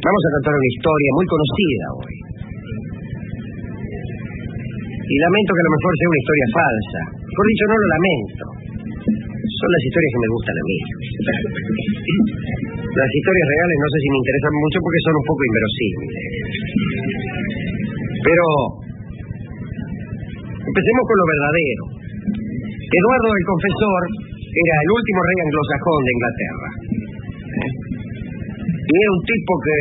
Vamos a contar una historia muy conocida hoy. Y lamento que a lo mejor sea una historia falsa. Mejor dicho, no lo lamento. Son las historias que me gustan a mí. Las historias reales no sé si me interesan mucho porque son un poco inverosímiles. Pero empecemos con lo verdadero. Eduardo el Confesor era el último rey anglosajón de Inglaterra. Y era un tipo que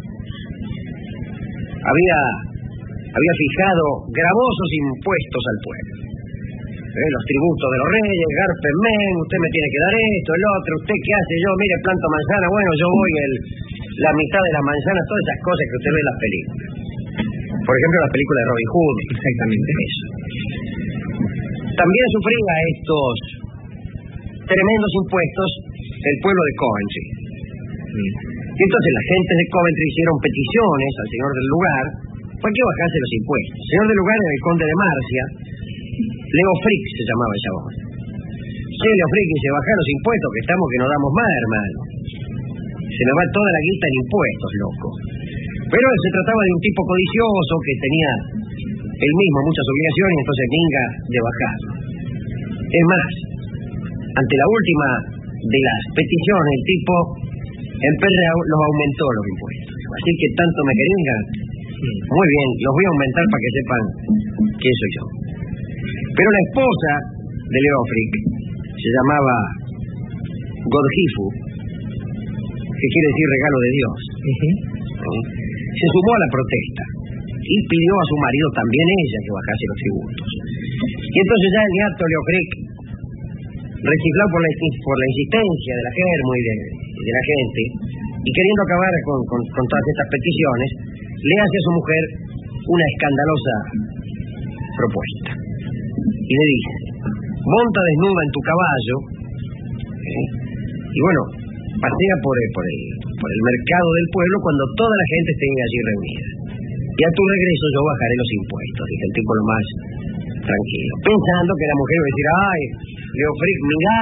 había fijado gravosos impuestos al pueblo. Los tributos de los reyes, Garpenmen, usted me tiene que dar esto, el otro, usted qué hace, yo, mire, planto manzana, bueno, yo voy la mitad de las manzanas, todas esas cosas que usted ve en las películas. Por ejemplo, las películas de Robin Hood. Exactamente eso. También sufría estos tremendos impuestos el pueblo de Coventry. Y entonces la gente de Coventry hicieron peticiones al señor del lugar para que bajase los impuestos. El señor del lugar era el conde de Marcia, Leofric se llamaba el chabón. Sí, Leofric dice, bajá los impuestos, que estamos que no damos más, hermano. Se nos va toda la guita en impuestos, loco. Pero se trataba de un tipo codicioso que tenía él mismo muchas obligaciones, entonces venga de bajar. Es más, ante la última de las peticiones, el tipo los aumentó los impuestos. Así que tanto me querían. Muy bien, los voy a aumentar para que sepan quién soy yo. Pero la esposa de Leofric se llamaba Godgifu, que quiere decir regalo de Dios. Se sumó a la protesta y pidió a su marido, también ella, que bajase los tributos. Y entonces ya el nieto Leofric, rechiflado por la insistencia de la germo y de la gente, y queriendo acabar con todas estas peticiones, le hace a su mujer una escandalosa propuesta. Y le dice, monta desnuda en tu caballo, y bueno, pasea por el mercado del pueblo cuando toda la gente esté allí reunida. Y a tu regreso yo bajaré los impuestos, dice el tipo lo más tranquilo, pensando que la mujer iba a decir, ay, Leofric, mirá,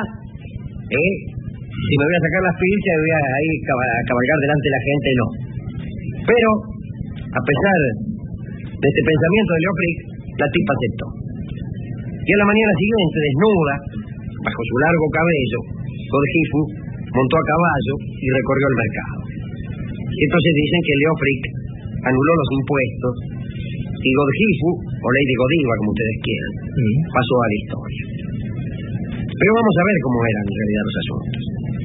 si me voy a sacar las pilchas voy a ir a cabalgar delante de la gente, no. Pero, a pesar de este pensamiento de Leofric, la tipa aceptó. Y a la mañana siguiente, desnuda, bajo su largo cabello, Godgifu montó a caballo y recorrió el mercado. Y entonces dicen que Leofric anuló los impuestos y Godgifu, o Lady Godiva, como ustedes quieran, pasó a la historia. Pero vamos a ver cómo eran en realidad los asuntos.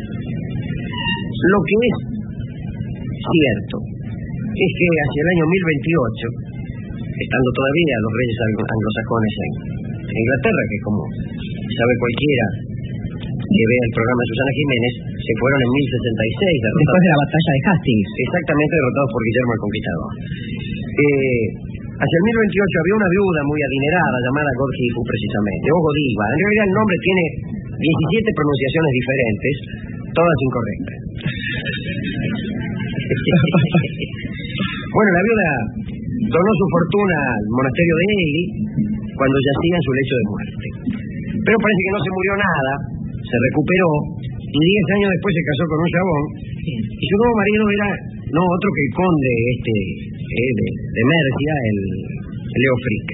Lo que es cierto es que hacia el año 1028, estando todavía los reyes anglosajones en Inglaterra, que como sabe cualquiera que vea el programa de Susana Jiménez, se fueron en 1066. Después de la batalla de Hastings. Exactamente, derrotados por Guillermo el Conquistador. Hacia el 1028 había una viuda muy adinerada llamada Godgifu, precisamente, o Godiva. En realidad el nombre tiene 17 pronunciaciones diferentes, todas incorrectas. Bueno, la viuda donó su fortuna al monasterio de Ely cuando yacía en su lecho de muerte. Pero parece que no se murió nada, se recuperó, y 10 años después se casó con un chabón, y su nuevo marido era no otro que el conde de Mercia, el Leofric.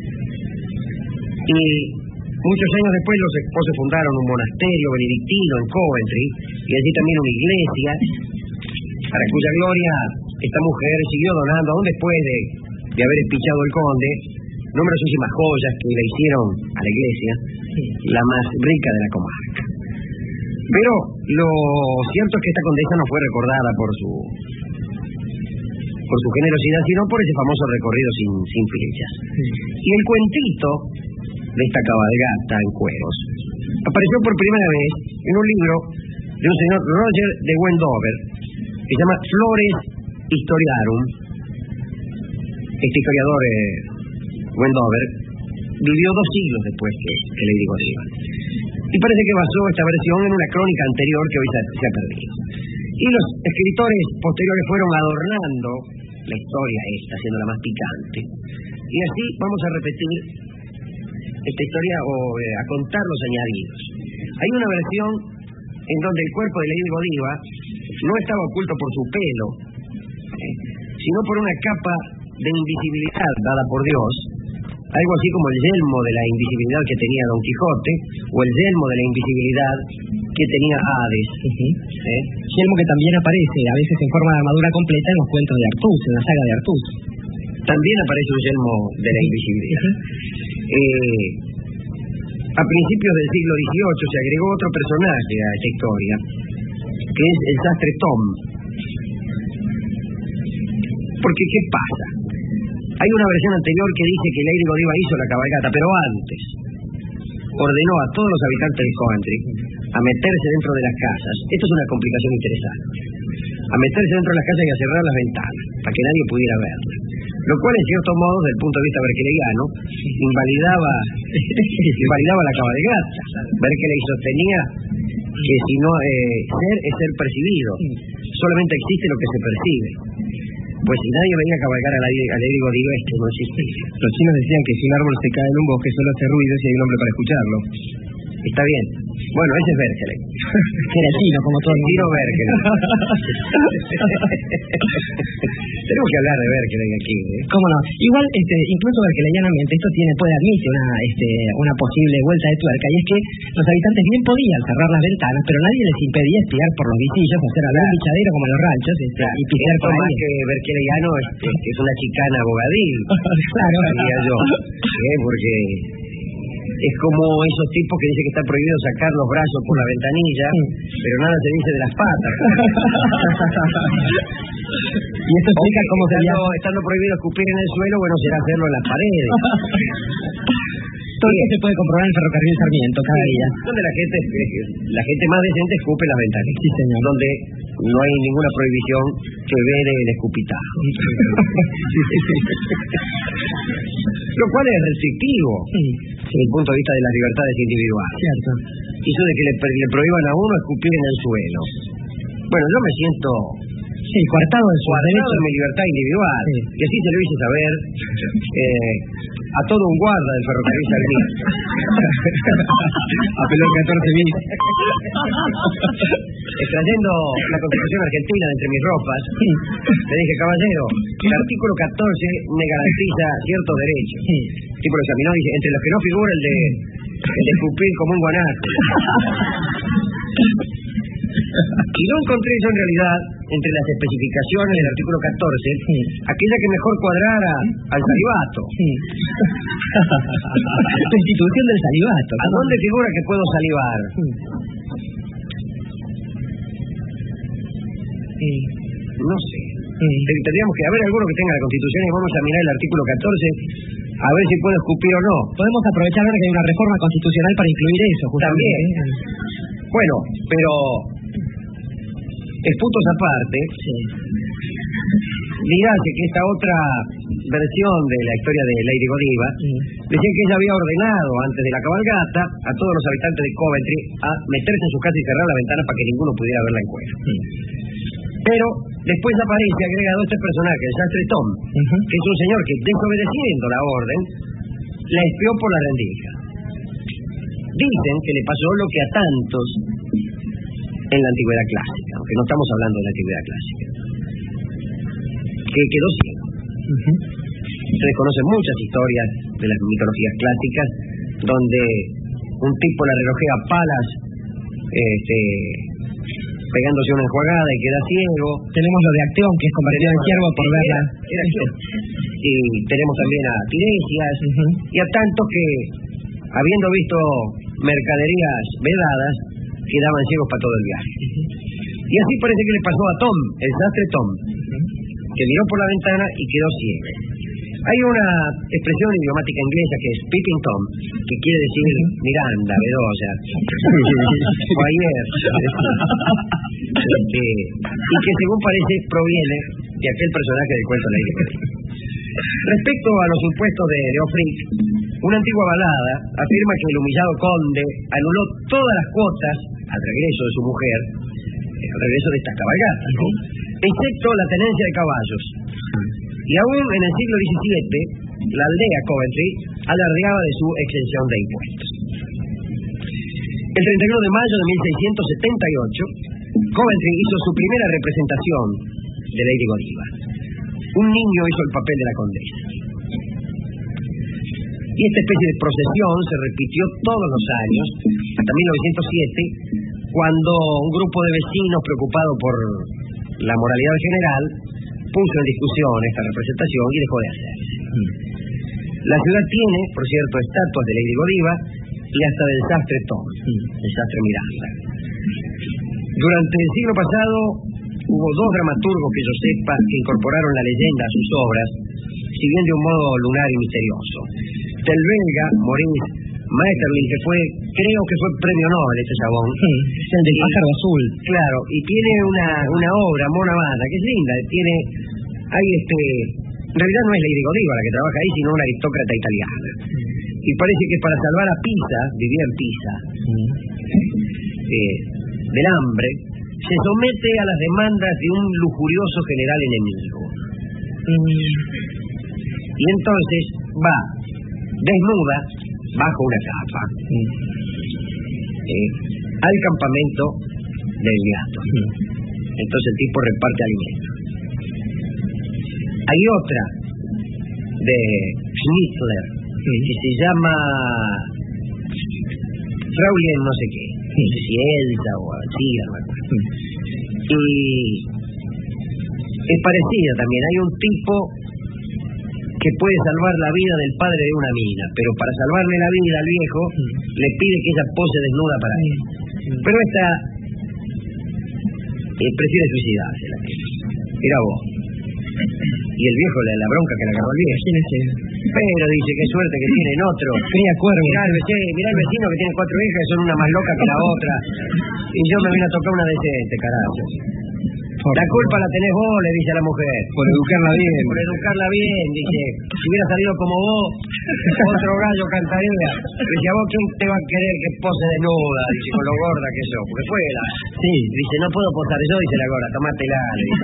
Y muchos años después los esposos fundaron un monasterio benedictino en Coventry, y allí también una iglesia, para cuya gloria esta mujer siguió donando, aún después de haber espichado el conde, numerosísimas joyas que le hicieron a la iglesia la más rica de la comarca. Pero lo cierto es que esta condesa no fue recordada por su generosidad, sino por ese famoso recorrido sin flechas. Y el cuentito de esta cabalgata en cueros apareció por primera vez en un libro de un señor Roger de Wendover, que se llama Flores Historiarum. Este historiador Wendover vivió 2 siglos después que Lady Godiva. Y parece que basó esta versión en una crónica anterior que hoy se ha perdido. Y los escritores posteriores fueron adornando la historia esta, haciéndola más picante. Y así vamos a repetir esta historia o a contar los añadidos. Hay una versión en donde el cuerpo de Lady Godiva no estaba oculto por su pelo, sino por una capa de invisibilidad dada por Dios, algo así como el yelmo de la invisibilidad que tenía Don Quijote, o el yelmo de la invisibilidad que tenía Hades. Yelmo que también aparece, a veces en forma de armadura completa, en los cuentos de Artús, en la saga de Artús. También aparece un yelmo de la invisibilidad. A principios del siglo XVIII se agregó otro personaje a esta historia, que es el sastre Tom. Porque, ¿qué pasa? Hay una versión anterior que dice que Lady Godiva hizo la cabalgata, pero antes ordenó a todos los habitantes de Coventry a meterse dentro de las casas. Esto es una complicación interesante. A meterse dentro de las casas y a cerrar las ventanas, para que nadie pudiera verla. Lo cual, en cierto modo, desde el punto de vista berkeleyano, invalidaba la cabalgata. Berkeley sostenía que si no ser es ser percibido. Solamente existe lo que se percibe. Pues si nadie venía a cabalgar a Lady Godiva, es que no existía. Los chinos decían que si un árbol se cae en un bosque solo hace ruido si hay un hombre para escucharlo. Está bien. Bueno, ese es Berkeley. Era chino, como todo el mundo. Chino Berkeley. Tenemos que hablar de Berkeley aquí, ¿Cómo no? Igual, incluso berkeleyanamente, esto puede admitir una posible vuelta de tuerca, y es que los habitantes bien podían cerrar las ventanas, pero nadie les impedía espiar por los visillos, hacer algún bichadero como en los ranchos, y pisar por ahí. Más que berkeleyano, es una chicana abogadil. Claro. Diría yo. Porque es como esos tipos que dicen que está prohibido sacar los brazos por la ventanilla, pero nada se dice de las patas. Y esto explica cómo sería. Estando prohibido escupir en el suelo, bueno, será hacerlo en las paredes. Todo eso se puede comprobar en el ferrocarril Sarmiento cada día. Donde la gente más decente escupe las ventanas. Sí, señor. Donde no hay ninguna prohibición que vele el escupitajo. Lo cual es restrictivo desde el punto de vista de las libertades individuales. Cierto. Eso de que le prohíban a uno escupir en el suelo. Bueno, yo me siento coartado en mi libertad individual. Sí. Y así se lo hice saber a todo un guarda del ferrocarril Sarmiento. Apeló el 14 bis. Extrayendo la Constitución Argentina de entre mis ropas, le dije, caballero, el artículo 14 me garantiza ciertos derechos. El tipo lo examinó y dice, entre los que no figura el de escupir como un guanaco. Y no encontré yo en realidad, entre las especificaciones del artículo 14, aquella que mejor cuadrara al salivato. La institución del salivato. ¿A dónde figura que puedo salivar? No sé. Tendríamos que haber alguno que tenga la Constitución y vamos a mirar el artículo 14 a ver si puedo escupir o no. Podemos aprovechar ahora que hay una reforma constitucional para incluir eso, justamente. También. Bueno, pero esputos aparte, dirase que esta otra versión de la historia de Lady Godiva decía que ella había ordenado antes de la cabalgata a todos los habitantes de Coventry a meterse en su casa y cerrar la ventana para que ninguno pudiera verla en cuero. Pero después aparece agregado este personaje, el sastre Tom, que es un señor que, desobedeciendo la orden, la espió por la rendija. Dicen que le pasó lo que a tantos en la antigüedad clásica, aunque no estamos hablando de la antigüedad clásica, que quedó ciego. Ustedes conocen muchas historias de las mitologías clásicas donde un tipo le relojea palas pegándose una enjuagada y queda ciego. Tenemos lo de Acteón, que es convertido en ciervo por verla. Y tenemos también a Tiresias y a tantos que, habiendo visto mercaderías vedadas, quedaban ciegos para todo el viaje. Y así parece que le pasó a Tom, el sastre Tom, que miró por la ventana y quedó ciego. Hay una expresión idiomática inglesa que es peeping Tom, que quiere decir Miranda, Bedoya, Foyer, y que según parece proviene de aquel personaje del cuento de Lady Godiva. Respecto a los supuestos de Leofric, una antigua balada afirma que el humillado conde anuló todas las cuotas al regreso de su mujer, al regreso de estas cabalgatas, excepto la tenencia de caballos. Y aún en el siglo XVII, la aldea Coventry alardeaba de su exención de impuestos. El 31 de mayo de 1678, Coventry hizo su primera representación de Lady Godiva. un niño hizo el papel de la condesa. Y esta especie de procesión se repitió todos los años, hasta 1907, cuando un grupo de vecinos preocupado por la moralidad general puso en discusión esta representación y dejó de hacerse. La ciudad tiene, por cierto, estatuas de Lady Godiva y hasta del sastre Tom, el sastre Miranda. Durante el siglo pasado hubo 2 dramaturgos que yo sepa que incorporaron la leyenda a sus obras, si bien de un modo lunar y misterioso. Del belga, Maurice Maeterlinck, que creo que fue premio Nobel este chabón. El del pájaro azul. Claro, y tiene una obra, Mona Banda, que es linda, en realidad no es Lady Godiva la que trabaja ahí, sino una aristócrata italiana. Y parece que para salvar a Pisa, vivía en Pisa, del hambre, se somete a las demandas de un lujurioso general enemigo. Y entonces va desnuda, bajo una capa, al campamento del gato. Entonces el tipo reparte alimentos. Hay otra de Schnitzler que se llama Fraulein no sé qué, no sé si Elsa o Alcida, no me acuerdo. Y es parecida también. Hay un tipo que puede salvar la vida del padre de una mina, pero para salvarle la vida al viejo le pide que ella pose desnuda para él. Pero esta prefiere suicidarse. Era vos. Y el viejo le da la bronca que le agarró al viejo. Pero dice, qué suerte que tienen otro. Cría cuervo. Mirá el vecino que tiene 4 hijas que son una más loca que la otra. Y yo me vine a tocar una decente, carajo. La culpa la tenés vos, le dice a la mujer. Por educarla bien. Por educarla bien, dice. Si hubiera salido como vos, otro gallo cantaría. Dice, ¿a vos quién te va a querer que pose desnuda? Dice, con lo gorda que sos. Porque fuera. Sí. Dice, no puedo posar yo, dice la gorda, tomátela.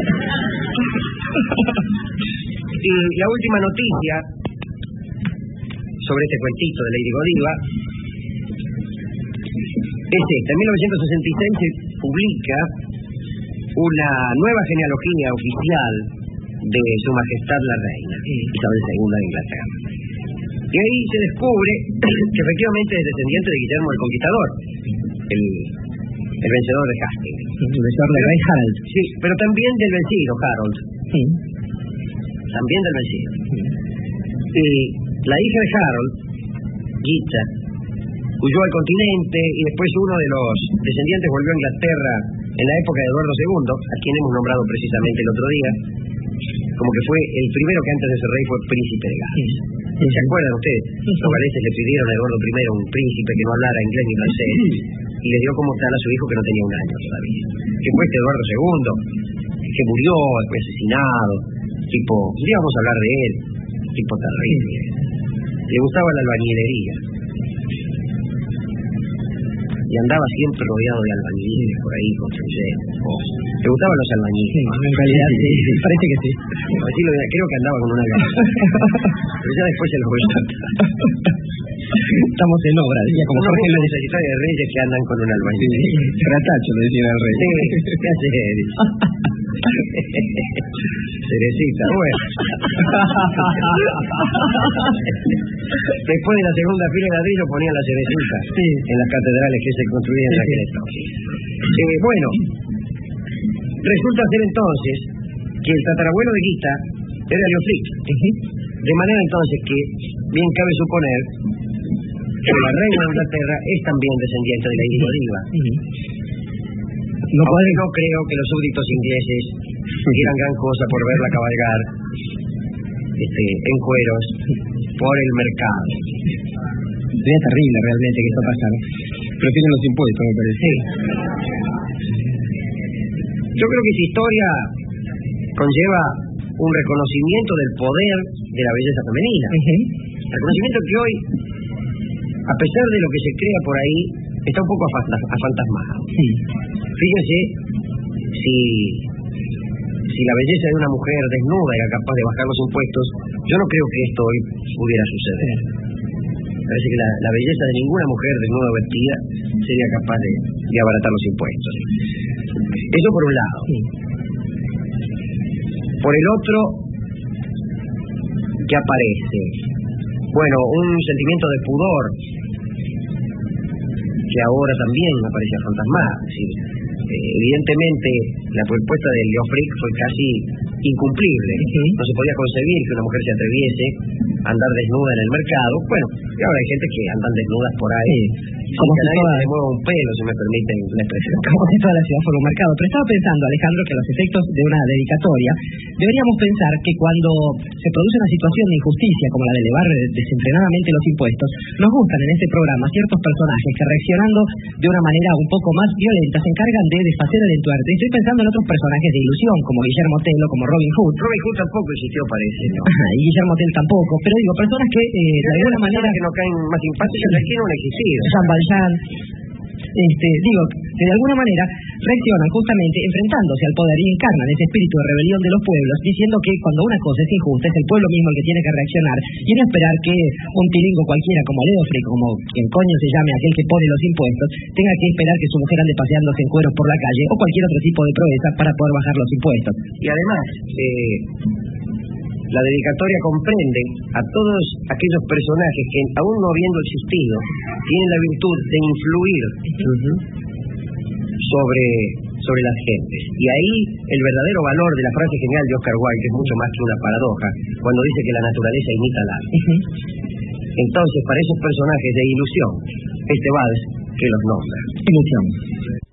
Y la última noticia sobre este cuentito de Lady Godiva es esta. En 1966 se publica una nueva genealogía oficial de Su Majestad la Reina, Isabel II de Inglaterra. Y ahí se descubre que efectivamente es descendiente de Guillermo el Conquistador, el vencedor de Hastings. El vencedor del rey Harold. Sí, pero también del vencido, Harold. Sí. También del vencido. Y la hija de Harold, Gita, huyó al continente y después uno de los descendientes volvió a Inglaterra en la época de Eduardo II, a quien hemos nombrado precisamente el otro día, como que fue el primero que antes de ser rey fue príncipe de Gales. ¿Se acuerdan ustedes? Los galeses le pidieron a Eduardo I un príncipe que no hablara inglés ni francés y le dio como tal a su hijo que no tenía 1 año todavía. Que fue este Eduardo II, que murió, fue asesinado, tipo, un día vamos a hablar de él, tipo terrible. Le gustaba la albañilería. Y andaba siempre rodeado de albañiles por ahí construyendo cosas. Le gustaban los albañiles. Sí, en realidad sí, parece que sí. Creo que andaba con una gana. Pero ya después se los voy a contar. Estamos en obra, decía como Jorge los Secretarios de Reyes que andan con un albañil. Gratacho, le decían al rey. Sí, ¿qué hace él? Cerecita, bueno. Después de la segunda fila de ladrillo ponían la cerecita en las catedrales que se construían en aquel entonces. Bueno, resulta ser entonces que el tatarabuelo de Gita era Leofric. De manera entonces que bien cabe suponer que la reina de Inglaterra es también descendiente de Lady Godiva. No creo que los súbditos ingleses dieran gran cosa por verla cabalgar en cueros por el mercado. Sería terrible realmente que esto pasara. Prefieren los impuestos, me parece. Yo creo que esa historia conlleva un reconocimiento del poder de la belleza femenina. Reconocimiento que hoy, a pesar de lo que se crea por ahí, está un poco afantasmado. Fíjense, si la belleza de una mujer desnuda era capaz de bajar los impuestos, yo no creo que esto hoy pudiera suceder. Parece que la belleza de ninguna mujer desnuda o vestida sería capaz de abaratar los impuestos. Eso por un lado. Por el otro, que aparece? Bueno, un sentimiento de pudor, que ahora también aparece fantasmado. Es decir, evidentemente la propuesta de Leofric fue casi incumplible. No se podía concebir que una mujer se atreviese a andar desnuda en el mercado. Bueno, y ahora hay gente que andan desnudas por ahí, como que si nadie toda... se mueva un pelo, si me permiten la expresión. Como si toda la ciudad fuera un mercado. Pero estaba pensando, Alejandro, que a los efectos de una dedicatoria deberíamos pensar que cuando se produce una situación de injusticia como la de elevar desenfrenadamente los impuestos, nos gustan en este programa ciertos personajes que, reaccionando de una manera un poco más violenta, se encargan de desfacer el entuerto. Y estoy pensando en otros personajes de ilusión, como Guillermo Tell o como Robin Hood. Robin Hood tampoco existió, parece, ¿no? Y Guillermo Tell tampoco. Pero digo, personas que de alguna manera... que no caen más simpáticas, aquí no han existido. Jean Valjean... digo, que de alguna manera reaccionan justamente enfrentándose al poder y encarnan ese espíritu de rebelión de los pueblos, diciendo que cuando una cosa es injusta es el pueblo mismo el que tiene que reaccionar y no esperar que un tilingo cualquiera como Leofric, como quien coño se llame aquel que pone los impuestos, tenga que esperar que su mujer ande paseándose en cueros por la calle o cualquier otro tipo de proeza para poder bajar los impuestos. Y además, la dedicatoria comprende a todos aquellos personajes que, aún no habiendo existido, tienen la virtud de influir sobre las gentes. Y ahí el verdadero valor de la frase genial de Oscar Wilde, que es mucho más que una paradoja, cuando dice que la naturaleza imita al arte. Entonces, para esos personajes de ilusión, este vals que los nombra. Ilusión.